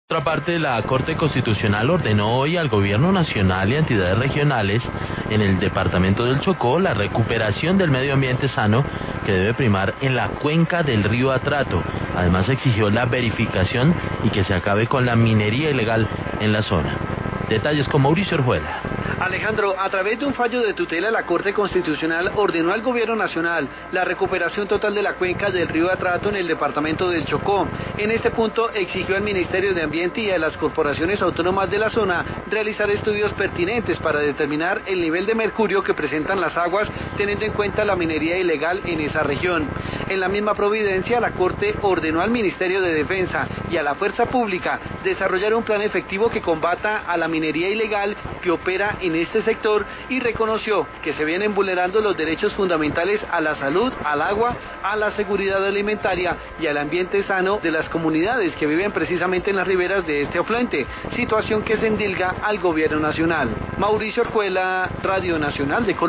Por otra parte, la Corte Constitucional ordenó hoy al Gobierno Nacional y a entidades regionales en el departamento del Chocó la recuperación del medio ambiente sano que debe primar en la cuenca del río Atrato. Además, exigió la verificación y que se acabe con la minería ilegal en la zona. Detalles con Mauricio Orjuela. Alejandro, a través de un fallo de tutela, la Corte Constitucional ordenó al Gobierno Nacional la recuperación total de la cuenca del río Atrato en el departamento del Chocó. En este punto exigió al Ministerio de Ambiente y a las corporaciones autónomas de la zona realizar estudios pertinentes para determinar el nivel de mercurio que presentan las aguas, teniendo en cuenta la minería ilegal en esa región. En la misma providencia, la Corte ordenó al Ministerio de Defensa y a la Fuerza Pública desarrollar un plan efectivo que combata a la minería ilegal que opera en este sector y reconoció que se vienen vulnerando los derechos fundamentales a la salud, al agua, a la seguridad alimentaria y al ambiente sano de las comunidades que viven precisamente en las riberas de este afluente, situación que se endilga al Gobierno Nacional. Mauricio Orjuela, Radio Nacional de Colombia.